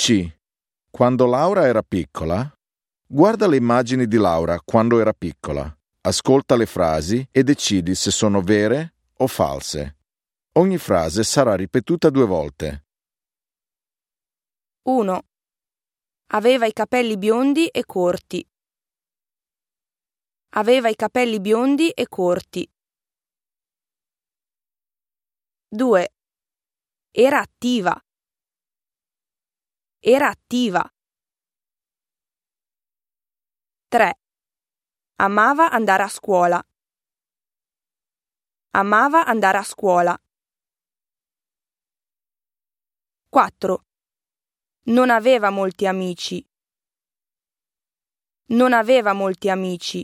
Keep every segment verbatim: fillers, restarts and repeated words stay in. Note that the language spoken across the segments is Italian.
C. Quando Laura era piccola? Guarda le immagini di Laura quando era piccola. Ascolta le frasi e decidi se sono vere o false. Ogni frase sarà ripetuta due volte. uno. Aveva i capelli biondi e corti. Aveva i capelli biondi e corti. due. Era attiva. Era attiva. tre. Amava andare a scuola. Amava andare a scuola. quattro. Non aveva molti amici. Non aveva molti amici.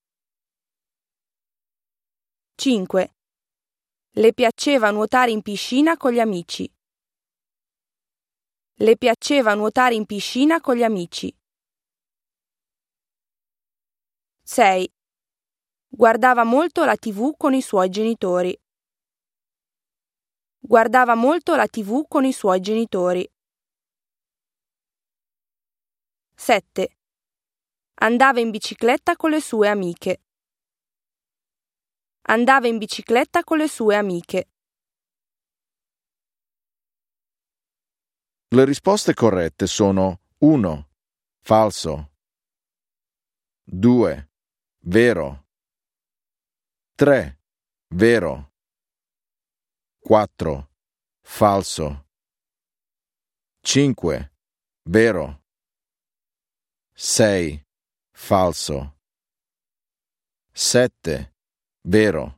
cinque. Le piaceva nuotare in piscina con gli amici. Le piaceva nuotare in piscina con gli amici. sei. Guardava molto la tivù con i suoi genitori. Guardava molto la tivù con i suoi genitori. sette. Andava in bicicletta con le sue amiche. Andava in bicicletta con le sue amiche. Le risposte corrette sono uno. Falso. due. Vero. tre. Vero. quattro. Falso. cinque. Vero. sei. Falso. sette. Vero.